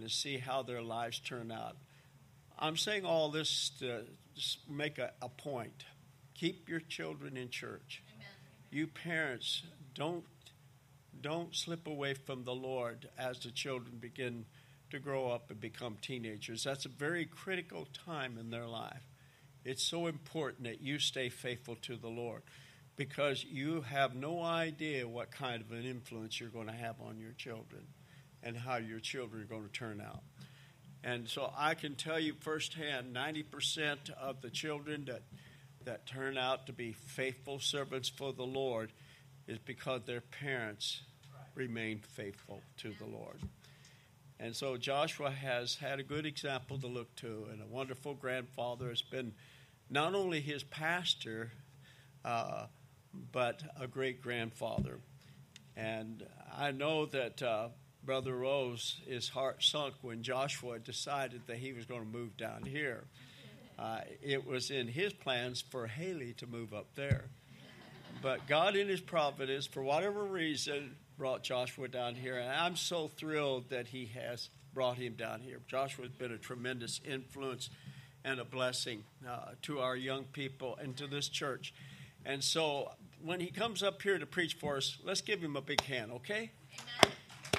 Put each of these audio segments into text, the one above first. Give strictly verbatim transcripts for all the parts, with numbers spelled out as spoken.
and to see how their lives turn out. I'm saying all this to just make a, a point. Keep your children in church. Amen. You parents, don't don't slip away from the Lord as the children begin to grow up and become teenagers. That's a very critical time in their life. It's so important that you stay faithful to the Lord, because you have no idea what kind of an influence you're going to have on your children and how your children are going to turn out. And so I can tell you firsthand, ninety percent of the children that that turn out to be faithful servants for the Lord is because their parents remained faithful to the Lord. And so Joshua has had a good example to look to, and a wonderful grandfather. Has been not only his pastor, uh, but a great-grandfather. And I know that uh, Brother Rose, his heart sunk when Joshua decided that he was going to move down here. Uh, it was in his plans for Haley to move up there. But God in his providence, for whatever reason, brought Joshua down here. And I'm so thrilled that he has brought him down here. Joshua's been a tremendous influence and a blessing uh, to our young people and to this church. And so when he comes up here to preach for us, let's give him a big hand, okay? Amen.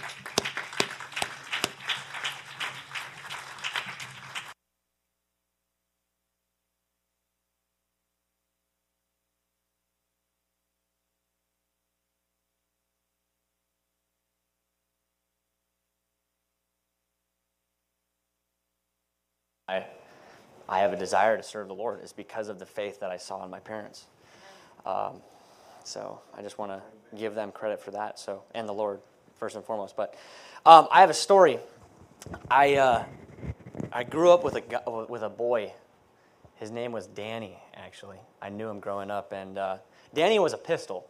I, I have a desire to serve the Lord. It's because of the faith that I saw in my parents. Um, so I just want to give them credit for that. So, and the Lord first and foremost. But um, I have a story. I uh, I grew up with a with a boy. His name was Danny. Actually, I knew him growing up, and uh, Danny was a pistol.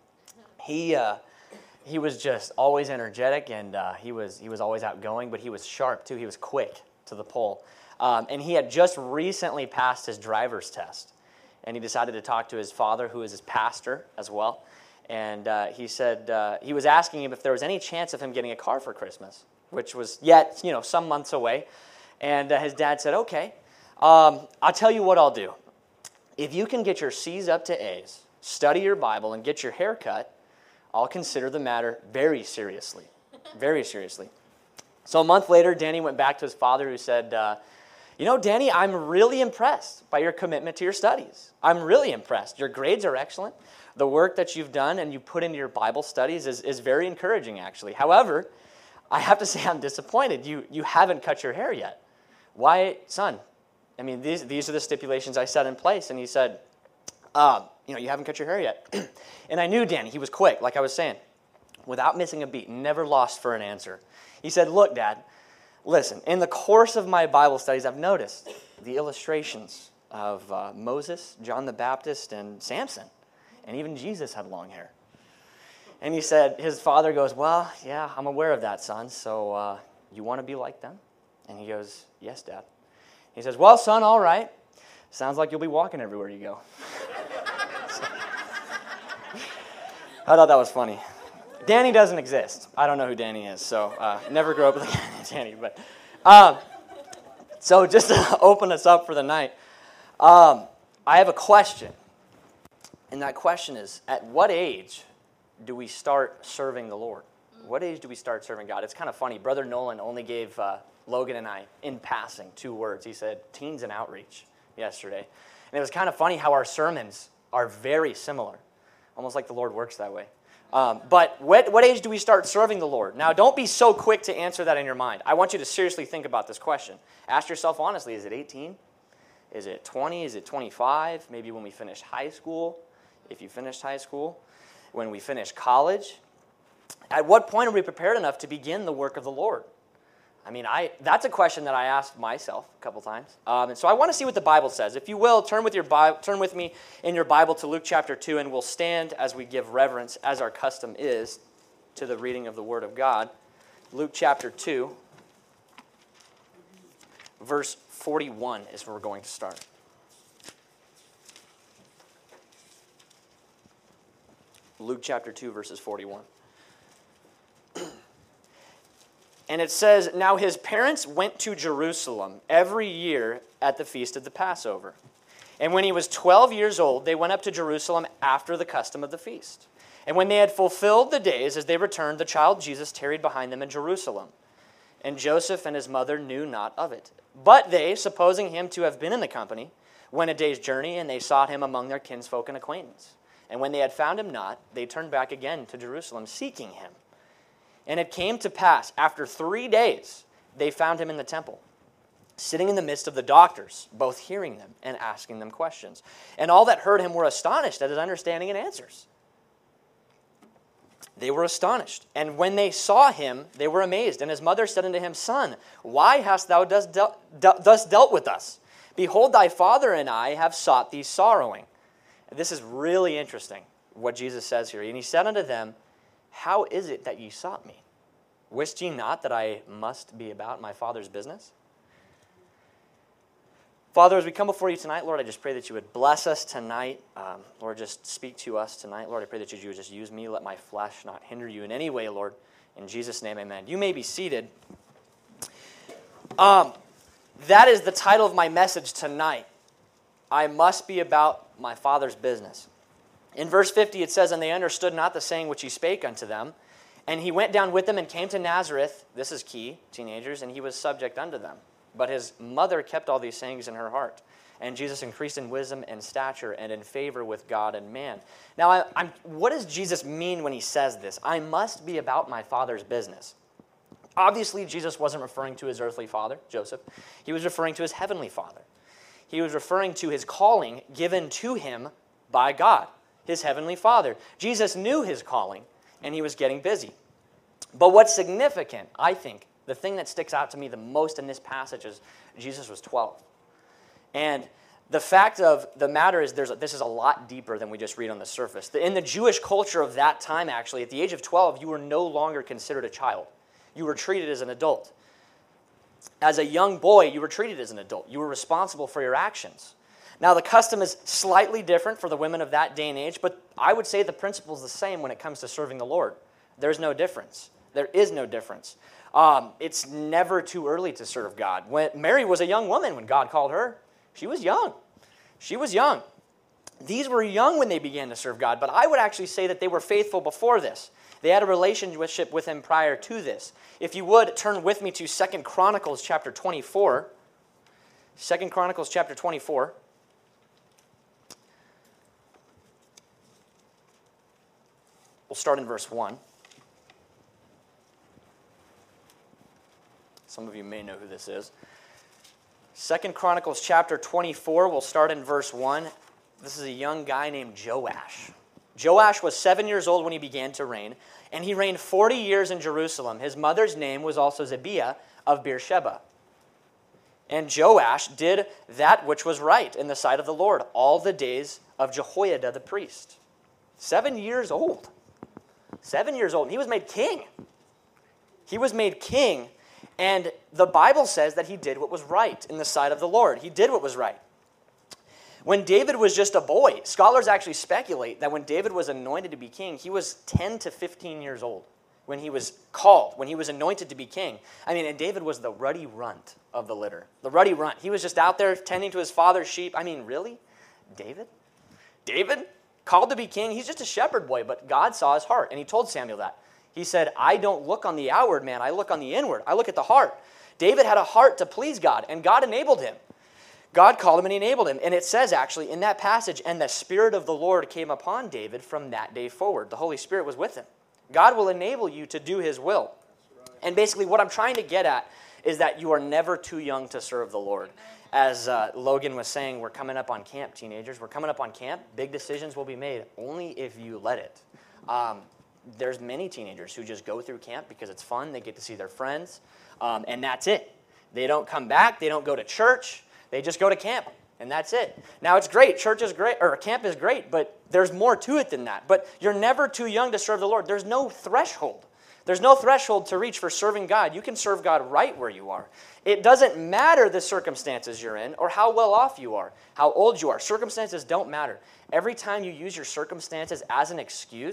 He uh, he was just always energetic, and uh, he was he was always outgoing. But he was sharp too. He was quick to the pole. Um, and he had just recently passed his driver's test. And he decided to talk to his father, who is his pastor as well. And uh, he said, uh, he was asking him if there was any chance of him getting a car for Christmas, which was yet, you know, some months away. And uh, his dad said, okay, um, I'll tell you what I'll do. If you can get your C's up to A's, study your Bible, and get your hair cut, I'll consider the matter very seriously, very seriously. So a month later, Danny went back to his father, who said, uh, you know, Danny, I'm really impressed by your commitment to your studies. I'm really impressed. Your grades are excellent. The work that you've done and you put into your Bible studies is, is very encouraging, actually. However, I have to say I'm disappointed. You you haven't cut your hair yet. Why, son? I mean, these these are the stipulations I set in place. And he said, um, you know, you haven't cut your hair yet. And I knew Danny. He was quick, like I was saying, without missing a beat, never lost for an answer. He said, look, Dad, listen, in the course of my Bible studies, I've noticed the illustrations of uh, Moses, John the Baptist, and Samson. And even Jesus had long hair. And he said, his father goes, well, yeah, I'm aware of that, son. So uh, you want to be like them? And he goes, yes, Dad. He says, well, son, all right. Sounds like you'll be walking everywhere you go. So, I thought that was funny. Danny doesn't exist. I don't know who Danny is, so uh, never grew up with Danny. But um, so just to open us up for the night, um, I have a question, and that question is: at what age do we start serving the Lord? What age do we start serving God? It's kind of funny. Brother Nolan only gave uh, Logan and I, in passing, two words. He said "teens and outreach" yesterday, and it was kind of funny how our sermons are very similar, almost like the Lord works that way. Um, but what, what age do we start serving the Lord? Now, don't be so quick to answer that in your mind. I want you to seriously think about this question. Ask yourself honestly, is it eighteen? Is it twenty? Is it twenty-five? Maybe when we finish high school, if you finished high school. When we finish college. At what point are we prepared enough to begin the work of the Lord? I mean, I that's a question that I asked myself a couple times. Um, and so I want to see what the Bible says. If you will, turn with your Bible, turn with me in your Bible to Luke chapter two, and we'll stand as we give reverence, as our custom is, to the reading of the Word of God. Luke chapter two, verse forty-one is where we're going to start. Luke chapter two, verses forty-one. And it says, now his parents went to Jerusalem every year at the feast of the Passover. And when he was twelve years old, they went up to Jerusalem after the custom of the feast. And when they had fulfilled the days, as they returned, the child Jesus tarried behind them in Jerusalem. And Joseph and his mother knew not of it. But they, supposing him to have been in the company, went a day's journey, and they sought him among their kinsfolk and acquaintance. And when they had found him not, they turned back again to Jerusalem, seeking him. And it came to pass, after three days, they found him in the temple, sitting in the midst of the doctors, both hearing them and asking them questions. And all that heard him were astonished at his understanding and answers. They were astonished. And when they saw him, they were amazed. And his mother said unto him, Son, why hast thou thus dealt, thus dealt with us? Behold, thy father and I have sought thee sorrowing. And this is really interesting, what Jesus says here. And he said unto them, How is it that ye sought me? Wist ye not that I must be about my Father's business? Father, as we come before you tonight, Lord, I just pray that you would bless us tonight. Um, Lord, just speak to us tonight. Lord, I pray that you would just use me. Let my flesh not hinder you in any way, Lord. In Jesus' name, amen. You may be seated. Um, that is the title of my message tonight. I must be about my Father's business. In verse fifty, it says, And they understood not the saying which he spake unto them. And he went down with them and came to Nazareth. This is key, teenagers, and he was subject unto them. But his mother kept all these sayings in her heart. And Jesus increased in wisdom and stature and in favor with God and man. Now, I, I'm, what does Jesus mean when he says this? I must be about my Father's business. Obviously, Jesus wasn't referring to his earthly father, Joseph. He was referring to his heavenly Father. He was referring to his calling given to him by God, his heavenly Father. Jesus knew his calling, and he was getting busy. But what's significant, I think, the thing that sticks out to me the most in this passage is Jesus was twelve. And the fact of the matter is there's, this is a lot deeper than we just read on the surface. In the Jewish culture of that time, actually, at the age of twelve, you were no longer considered a child. You were treated as an adult. As a young boy, you were treated as an adult. You were responsible for your actions. Now, the custom is slightly different for the women of that day and age, but I would say the principle is the same when it comes to serving the Lord. There's no difference. There is no difference. Um, it's never too early to serve God. When Mary was a young woman when God called her. She was young. She was young. These were young when they began to serve God, but I would actually say that they were faithful before this. They had a relationship with him prior to this. If you would, turn with me to Second Chronicles chapter twenty-four. Second Chronicles chapter twenty-four. We'll start in verse one. Some of you may know who this is. Second Chronicles chapter twenty-four, we'll start in verse one. This is a young guy named Joash. Joash was seven years old when he began to reign, and he reigned forty years in Jerusalem. His mother's name was also Zebiah of Beersheba. And Joash did that which was right in the sight of the Lord all the days of Jehoiada the priest. Seven years old. Seven years old. And he was made king. He was made king. And the Bible says that he did what was right in the sight of the Lord. He did what was right. When David was just a boy, scholars actually speculate that when David was anointed to be king, he was ten to fifteen years old when he was called, when he was anointed to be king. I mean, and David was the ruddy runt of the litter. The ruddy runt. He was just out there tending to his father's sheep. I mean, really? David? David? Called to be king? He's just a shepherd boy, but God saw his heart, and he told Samuel that. He said, I don't look on the outward man, I look on the inward. I look at the heart. David had a heart to please God, and God enabled him. God called him and he enabled him. And it says actually in that passage, and the Spirit of the Lord came upon David from that day forward. The Holy Spirit was with him. God will enable you to do his will. And basically what I'm trying to get at is that you are never too young to serve the Lord. As uh, Logan was saying, we're coming up on camp, teenagers. We're coming up on camp. Big decisions will be made only if you let it. Um, there's many teenagers who just go through camp because it's fun. They get to see their friends. Um, and that's it. They don't come back. They don't go to church. They just go to camp, and that's it. Now, it's great. Church is great, or camp is great, but there's more to it than that. But you're never too young to serve the Lord. There's no threshold. There's no threshold to reach for serving God. You can serve God right where you are. It doesn't matter the circumstances you're in or how well off you are, how old you are. Circumstances don't matter. Every time you use your circumstances as an excuse,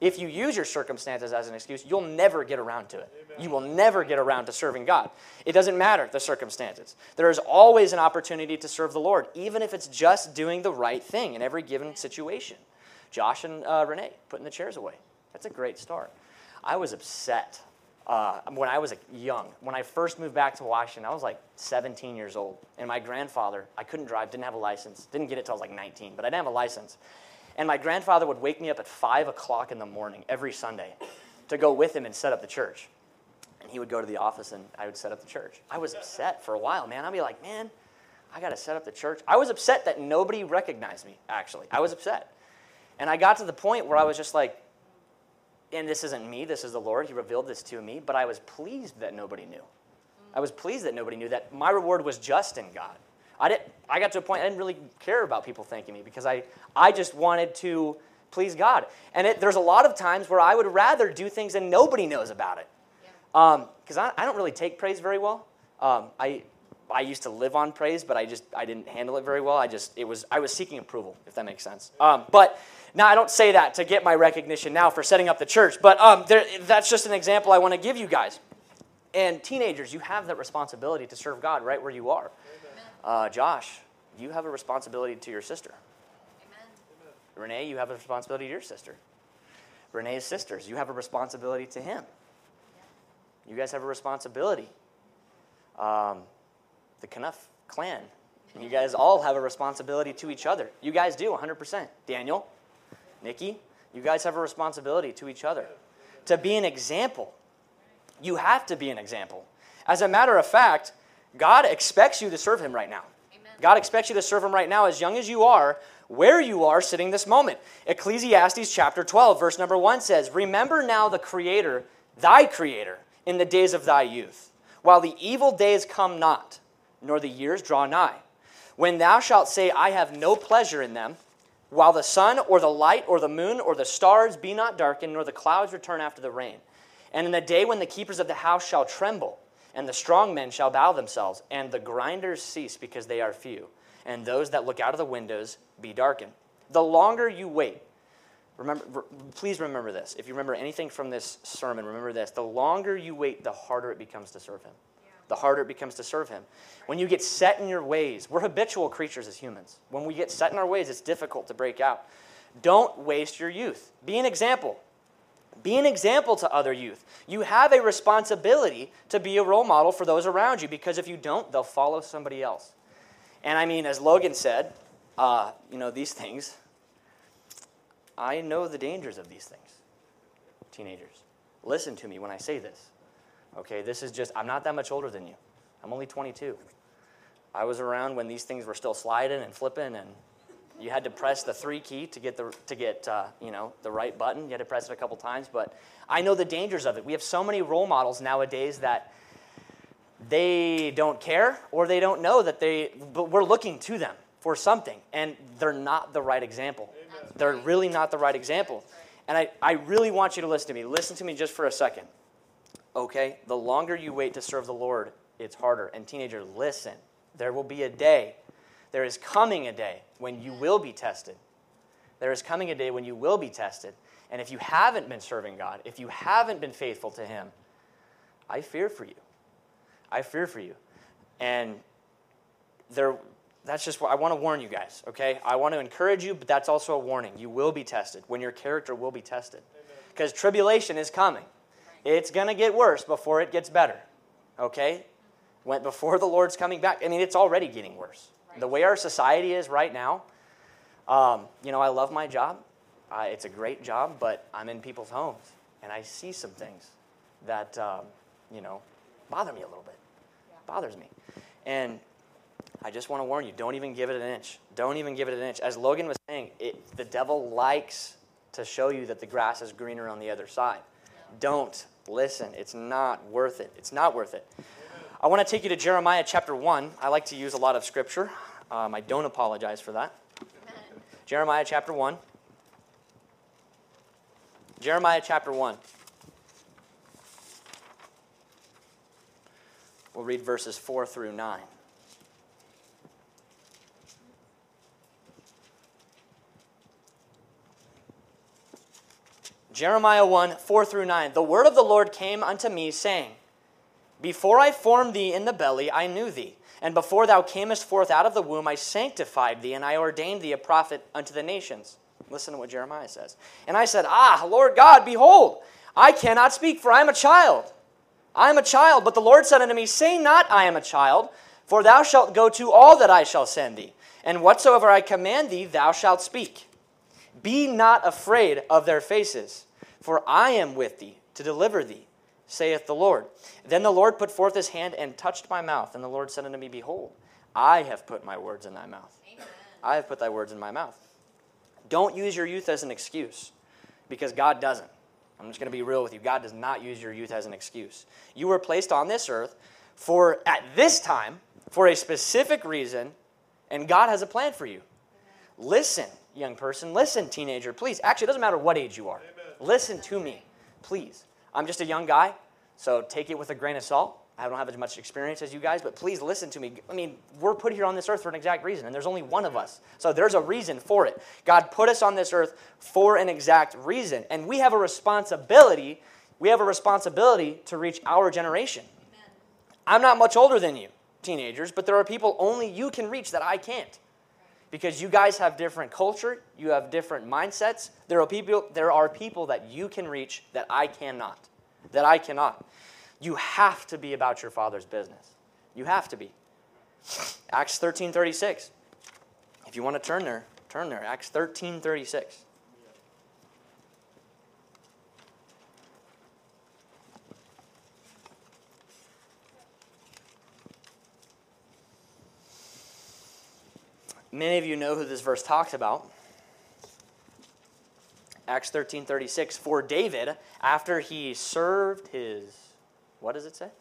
If you use your circumstances as an excuse, you'll never get around to it. Amen. You will never get around to serving God. It doesn't matter, the circumstances. There is always an opportunity to serve the Lord, even if it's just doing the right thing in every given situation. Josh and uh, Renee putting the chairs away. That's a great start. I was upset uh, when I was young. When I first moved back to Washington, I was like seventeen years old. And my grandfather, I couldn't drive, didn't have a license. Didn't get it till I was like nineteen, but I didn't have a license. And my grandfather would wake me up at five o'clock in the morning every Sunday to go with him and set up the church. And he would go to the office and I would set up the church. I was upset for a while, man. I'd be like, man, I got to set up the church. I was upset that nobody recognized me, actually. I was upset. And I got to the point where I was just like, and this isn't me, this is the Lord. He revealed this to me, but I was pleased that nobody knew. I was pleased that nobody knew that my reward was just in God. I didn't. I got to a point I didn't really care about people thanking me because I, I just wanted to please God. And it, there's a lot of times where I would rather do things and nobody knows about it. Because yeah. um, I, I don't really take praise very well. Um, I I used to live on praise, but I just I didn't handle it very well. I just it was I was seeking approval, if that makes sense. Um, but now I don't say that to get my recognition now for setting up the church. But um, there, that's just an example I want to give you guys. And teenagers, you have that responsibility to serve God right where you are. Uh, Josh, you have a responsibility to your sister. Amen. Renee, you have a responsibility to your sister. Renee's sisters, you have a responsibility to him. Yeah. You guys have a responsibility. Um, the Knuff clan, you guys all have a responsibility to each other. You guys do, one hundred percent. Daniel, Nikki, you guys have a responsibility to each other. To be an example. You have to be an example. As a matter of fact, God expects you to serve him right now. Amen. God expects you to serve him right now as young as you are, where you are sitting this moment. Ecclesiastes chapter twelve, verse number one says, "Remember now the Creator, thy Creator, in the days of thy youth, while the evil days come not, nor the years draw nigh. When thou shalt say, I have no pleasure in them, while the sun or the light or the moon or the stars be not darkened, nor the clouds return after the rain. And in the day when the keepers of the house shall tremble, and the strong men shall bow themselves, and the grinders cease because they are few, and those that look out of the windows be darkened." The longer you wait, remember, please remember this. If you remember anything from this sermon, remember this. The longer you wait, the harder it becomes to serve him. Yeah. The harder it becomes to serve him. When you get set in your ways, we're habitual creatures as humans. When we get set in our ways, it's difficult to break out. Don't waste your youth. Be an example. Be an example to other youth. You have a responsibility to be a role model for those around you, because if you don't, they'll follow somebody else. And I mean, as Logan said, uh, you know, these things, I know the dangers of these things. Teenagers, listen to me when I say this. Okay, this is just, I'm not that much older than you. I'm only twenty-two. I was around when these things were still sliding and flipping, and you had to press the three key to get the to get uh, you know the right button. You had to press it a couple times, but I know the dangers of it. We have so many role models nowadays that they don't care, or they don't know that they. But we're looking to them for something, and they're not the right example. Amen. They're really not the right example. And I, I really want you to listen to me. Listen to me just for a second. Okay? The longer you wait to serve the Lord, it's harder. And teenagers, listen. There will be a day. There is coming a day when you will be tested. There is coming a day when you will be tested. And if you haven't been serving God, if you haven't been faithful to him, I fear for you. I fear for you. And there, that's just what I want to warn you guys, okay? I want to encourage you, but that's also a warning. You will be tested when your character will be tested. Because tribulation is coming. It's going to get worse before it gets better, okay? When, before the Lord's coming back. I mean, it's already getting worse. The way our society is right now, um, you know, I love my job. Uh, it's a great job, but I'm in people's homes, and I see some things that, um, you know, bother me a little bit. Yeah. Bothers me. And I just want to warn you, don't even give it an inch. Don't even give it an inch. As Logan was saying, it, the devil likes to show you that the grass is greener on the other side. Yeah. Don't listen. It's not worth it. It's not worth it. I want to take you to Jeremiah chapter one. I like to use a lot of scripture. Um, I don't apologize for that. Jeremiah chapter one. Jeremiah chapter one. We'll read verses four through nine. Jeremiah one, four through nine. The word of the Lord came unto me, saying, Before I formed thee in the belly, I knew thee. And before thou camest forth out of the womb, I sanctified thee, and I ordained thee a prophet unto the nations. Listen to what Jeremiah says. And I said, Ah, Lord God, behold, I cannot speak, for I am a child. I am a child. But the Lord said unto me, Say not, I am a child, for thou shalt go to all that I shall send thee. And whatsoever I command thee, thou shalt speak. Be not afraid of their faces, for I am with thee to deliver thee, saith the Lord. Then the Lord put forth his hand and touched my mouth. And the Lord said unto me, Behold, I have put my words in thy mouth. Amen. I have put thy words in my mouth. Don't use your youth as an excuse, because God doesn't. I'm just going to be real with you. God does not use your youth as an excuse. You were placed on this earth for, at this time, for a specific reason, and God has a plan for you. Amen. Listen, young person. Listen, teenager, please. Actually, it doesn't matter what age you are. Amen. Listen to me, please. I'm just a young guy, so take it with a grain of salt. I don't have as much experience as you guys, but please listen to me. I mean, we're put here on this earth for an exact reason, and there's only one of us. So there's a reason for it. God put us on this earth for an exact reason, and we have a responsibility. We have a responsibility to reach our generation. Amen. I'm not much older than you, teenagers, but there are people only you can reach that I can't. Because you guys have different culture, you have different mindsets. There are people, there are people that you can reach that I cannot. That I cannot. You have to be about your Father's business. You have to be. Acts thirteen thirty-six. If you want to turn there, turn there. Acts thirteen thirty-six. Many of you know who this verse talks about. Acts thirteen thirty-six. For David, after he served his, what does it say?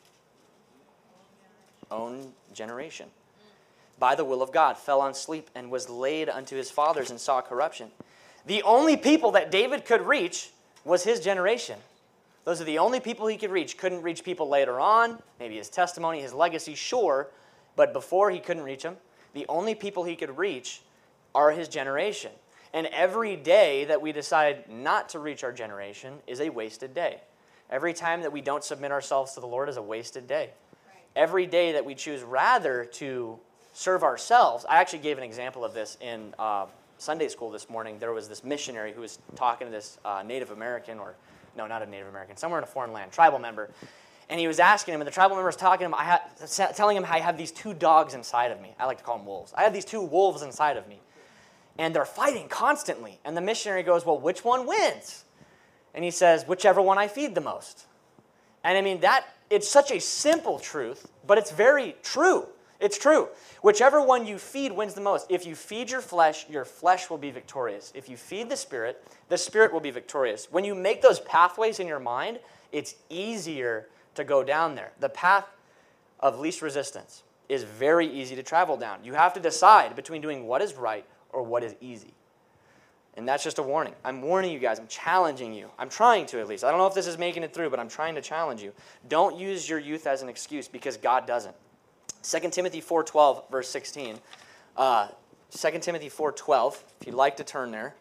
Own generation. By the will of God, fell on sleep and was laid unto his fathers and saw corruption. The only people that David could reach was his generation. Those are the only people he could reach. Couldn't reach people later on. Maybe his testimony, his legacy, sure. But before he couldn't reach them. The only people he could reach are his generation. And every day that we decide not to reach our generation is a wasted day. Every time that we don't submit ourselves to the Lord is a wasted day. Right. Every day that we choose rather to serve ourselves. I actually gave an example of this in uh, Sunday school this morning. There was this missionary who was talking to this uh, Native American, or no, not a Native American, somewhere in a foreign land, tribal member. And he was asking him, and the tribal member was talking to him, I had, telling him how I have these two dogs inside of me. I like to call them wolves. I have these two wolves inside of me. And they're fighting constantly. And the missionary goes, well, which one wins? And he says, whichever one I feed the most. And I mean, that it's such a simple truth, but it's very true. It's true. Whichever one you feed wins the most. If you feed your flesh, your flesh will be victorious. If you feed the Spirit, the Spirit will be victorious. When you make those pathways in your mind, it's easier to go down there. The path of least resistance is very easy to travel down. You have to decide between doing what is right or what is easy. And that's just a warning. I'm warning you guys. I'm challenging you. I'm trying to, at least. I don't know if this is making it through, but I'm trying to challenge you. Don't use your youth as an excuse, because God doesn't. Second Timothy four twelve, verse sixteen. Uh, Second Timothy four twelve, if you'd like to turn there.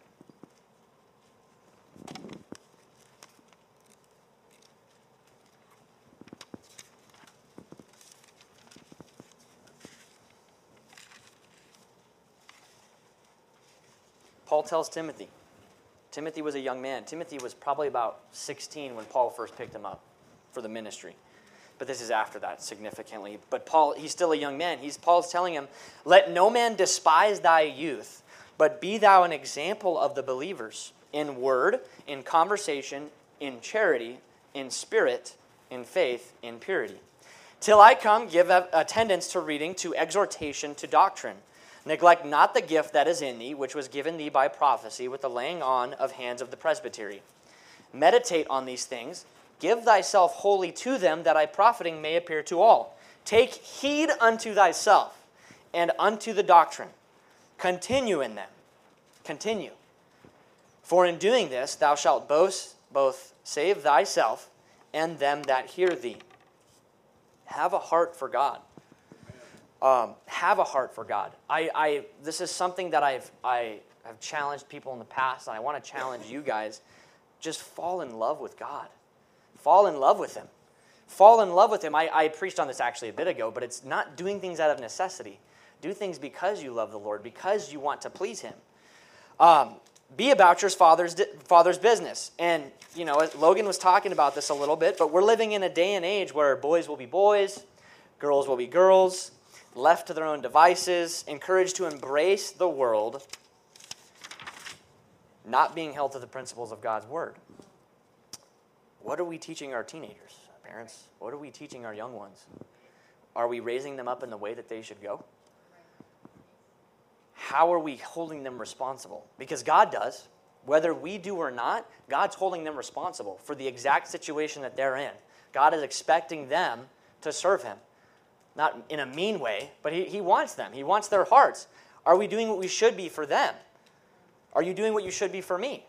Paul tells Timothy. Timothy was a young man. Timothy was probably about sixteen when Paul first picked him up for the ministry. But this is after that, significantly. But Paul, he's still a young man. He's Paul's telling him, let no man despise thy youth, but be thou an example of the believers in word, in conversation, in charity, in spirit, in faith, in purity. Till I come, give attendance to reading, to exhortation, to doctrine. Neglect not the gift that is in thee, which was given thee by prophecy with the laying on of hands of the presbytery. Meditate on these things. Give thyself wholly to them, that thy profiting may appear to all. Take heed unto thyself and unto the doctrine. Continue in them. Continue. For in doing this thou shalt both, both save thyself and them that hear thee. Have a heart for God. Um, have a heart for God. I, I this is something that I've I have challenged people in the past, and I want to challenge you guys. just fall in love with God. Fall in love with him. Fall in love with him. I, I preached on this actually a bit ago, but it's not doing things out of necessity. Do things because you love the Lord, because you want to please him. Um, be about your father's, father's business. And, you know, Logan was talking about this a little bit, but we're living in a day and age where boys will be boys, girls will be girls, left to their own devices, encouraged to embrace the world, not being held to the principles of God's word. What are we teaching our teenagers, parents? What are we teaching our young ones? Are we raising them up in the way that they should go? How are we holding them responsible? Because God does. Whether we do or not, God's holding them responsible for the exact situation that they're in. God is expecting them to serve him. Not in a mean way, but he, he wants them. He wants their hearts. Are we doing what we should be for them? Are you doing what you should be for me?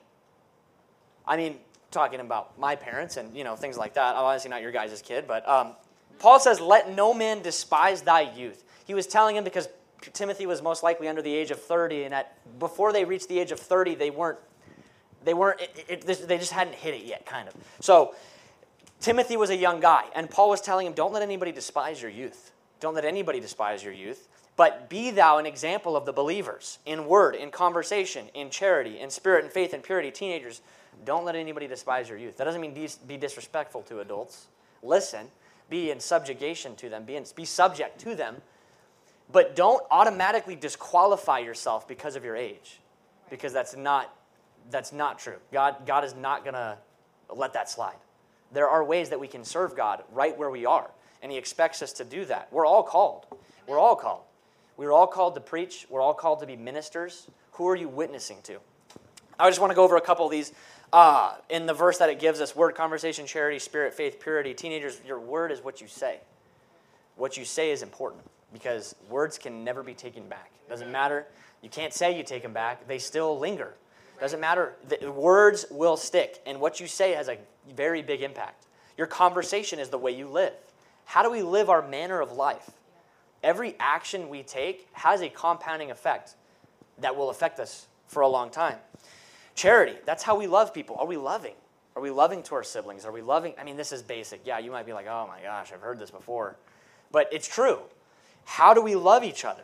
I mean, talking about my parents and, you know, things like that. I'm obviously not your guys' kid, but um, Paul says, let no man despise thy youth. He was telling him because Timothy was most likely under the age of thirty, and at, before they reached the age of thirty, they weren't, they weren't, it, it, they just hadn't hit it yet, kind of. So Timothy was a young guy, and Paul was telling him, don't let anybody despise your youth. Don't let anybody despise your youth, but be thou an example of the believers in word, in conversation, in charity, in spirit, in faith, in purity. Teenagers, don't let anybody despise your youth. That doesn't mean be disrespectful to adults. Listen, be in subjugation to them, be, in, be subject to them, but don't automatically disqualify yourself because of your age, because that's not, that's not true. God, God is not going to let that slide. There are ways that we can serve God right where we are, and he expects us to do that. We're all called. We're all called. We're all called to preach. We're all called to be ministers. Who are you witnessing to? I just want to go over a couple of these. Uh, in the verse that it gives us, word, conversation, charity, spirit, faith, purity. Teenagers, your word is what you say. What you say is important because words can never be taken back. Doesn't matter. You can't say you take them back. They still linger. Doesn't matter. The words will stick, and what you say has a very big impact. Your conversation is the way you live. How do we live our manner of life? Every action we take has a compounding effect that will affect us for a long time. Charity, that's how we love people. Are we loving? Are we loving to our siblings? Are we loving? I mean, this is basic. Yeah, you might be like, oh my gosh, I've heard this before. But it's true. How do we love each other?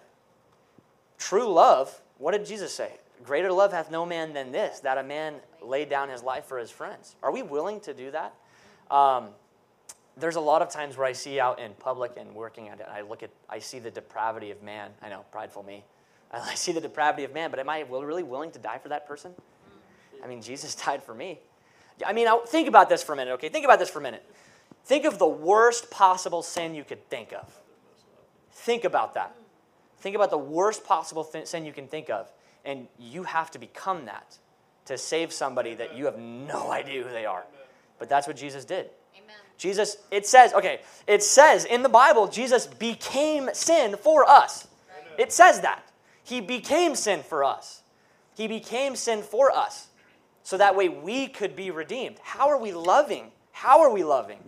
True love, what did Jesus say? Greater love hath no man than this, that a man laid down his life for his friends. Are we willing to do that? Um, there's a lot of times where I see out in public and working at it, I look at, I see the depravity of man. I know, prideful me. I see the depravity of man, but am I really willing to die for that person? I mean, Jesus died for me. I mean, think about this for a minute, okay? Think about this for a minute. Think of the worst possible sin you could think of. Think about that. Think about the worst possible th- sin you can think of, and you have to become that to save somebody that you have no idea who they are. But that's what Jesus did. Amen. Jesus, it says, okay, it says in the Bible, Jesus became sin for us. It says that. He became sin for us. He became sin for us. So that way we could be redeemed. How are we loving? How are we loving?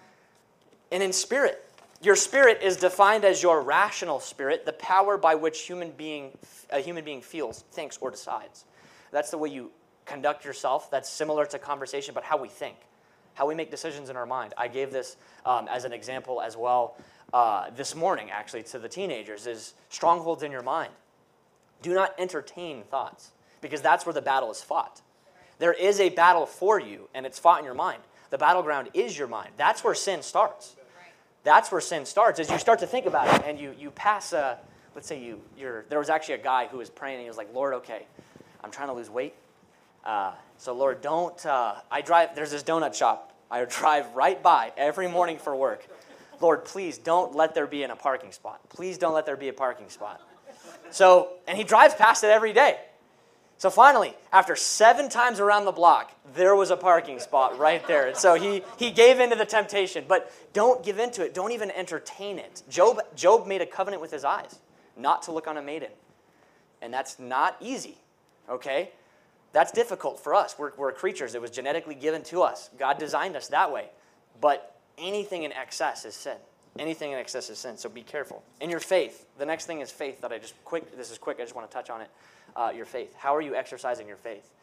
And in spirit. Your spirit is defined as your rational spirit, the power by which human being, a human being feels, thinks, or decides. That's the way you conduct yourself. That's similar to conversation, but how we think. How we make decisions in our mind. I gave this um, as an example as well uh, this morning, actually, to the teenagers, is strongholds in your mind. Do not entertain thoughts, because that's where the battle is fought. There is a battle for you, and it's fought in your mind. The battleground is your mind. That's where sin starts. That's where sin starts, is you start to think about it, and you you pass a, let's say you, you're, there was actually a guy who was praying, and he was like, Lord, okay, I'm trying to lose weight. Uh, so, Lord, don't, uh, I drive, there's this donut shop. I drive right by every morning for work. Lord, please don't let there be in a parking spot. Please don't let there be a parking spot. So, and he drives past it every day. So finally, after seven times around the block, there was a parking spot right there. And so he, he gave into the temptation. But don't give into it. Don't even entertain it. Job, Job made a covenant with his eyes not to look on a maiden. And that's not easy, okay? That's difficult for us. We're, we're creatures. It was genetically given to us. God designed us that way. But anything in excess is sin. Anything in excess is sin, so be careful. In your faith, the next thing is faith that I just quick, this is quick, I just want to touch on it. Uh, your faith. How are you exercising your faith?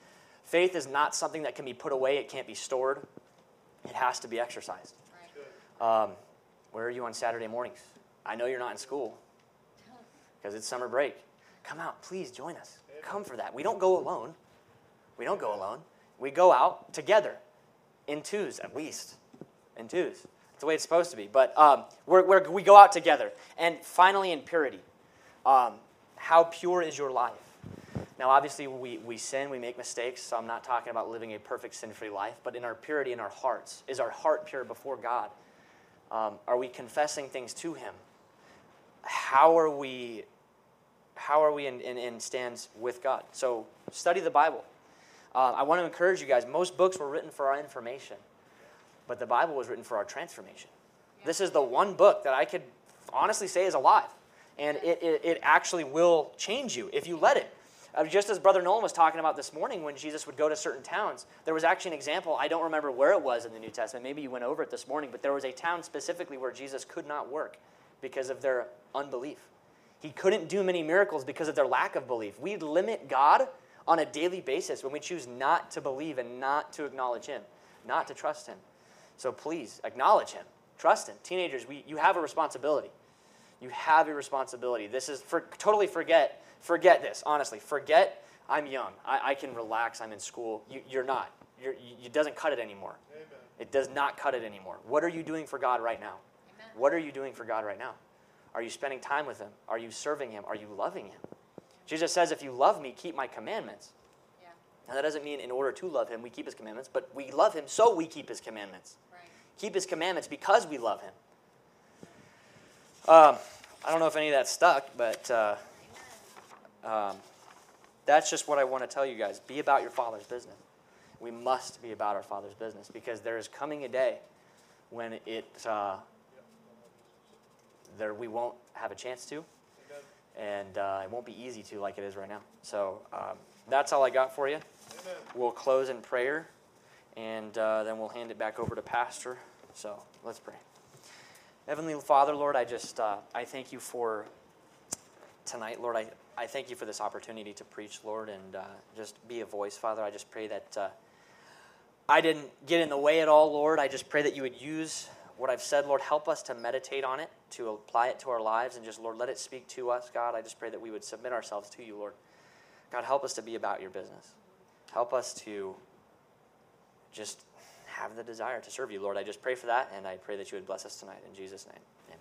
Faith is not something that can be put away. It can't be stored. It has to be exercised. Right. Um, where are you on Saturday mornings? I know you're not in school because it's summer break. Come out. Please join us. Come for that. We don't go alone. We don't go alone. We go out together in twos at least. In twos. That's the way it's supposed to be. But um, we're, we're, we go out together. And finally, in purity. Um, how pure is your life? Now, obviously, we, we sin, we make mistakes, so I'm not talking about living a perfect sin-free life, but in our purity in our hearts. Is our heart pure before God? Um, are we confessing things to Him? How are we, how are we in, in, in stands with God? So, study the Bible. Uh, I want to encourage you guys, most books were written for our information, but the Bible was written for our transformation. This is the one book that I could honestly say is alive, and it, it, it actually will change you if you let it. Uh, just as Brother Nolan was talking about this morning, when Jesus would go to certain towns, there was actually an example. I don't remember where it was in the New Testament. Maybe you went over it this morning, but there was a town specifically where Jesus could not work because of their unbelief. He couldn't do many miracles because of their lack of belief. We limit God on a daily basis when we choose not to believe and not to acknowledge Him, not to trust Him. So please, acknowledge Him. Trust Him. Teenagers, we, you have a responsibility. You have a responsibility. This is, for, totally forget Forget this, honestly. Forget I'm young. I, I can relax. I'm in school. You, you're not. You're, you, it doesn't cut it anymore. Amen. It does not cut it anymore. What are you doing for God right now? Amen. What are you doing for God right now? Are you spending time with Him? Are you serving Him? Are you loving Him? Jesus says, if you love me, keep my commandments. Yeah. Now, that doesn't mean in order to love Him, we keep His commandments, but we love Him, so we keep His commandments. Right. Keep His commandments because we love Him. Um, I don't know if any of that stuck, but... Uh, Um, that's just what I want to tell you guys. Be about your Father's business. We must be about our Father's business because there is coming a day when it uh, there we won't have a chance to, and uh, it won't be easy to like it is right now. So um, that's all I got for you. Amen. We'll close in prayer, and uh, then we'll hand it back over to Pastor. So let's pray. Heavenly Father, Lord, I just uh, I thank you for tonight, Lord. I I thank you for this opportunity to preach, Lord, and uh, just be a voice, Father. I just pray that uh, I didn't get in the way at all, Lord. I just pray that you would use what I've said, Lord. Help us to meditate on it, to apply it to our lives, and just, Lord, let it speak to us, God. I just pray that we would submit ourselves to you, Lord. God, help us to be about your business. Help us to just have the desire to serve you, Lord. I just pray for that, and I pray that you would bless us tonight. In Jesus' name.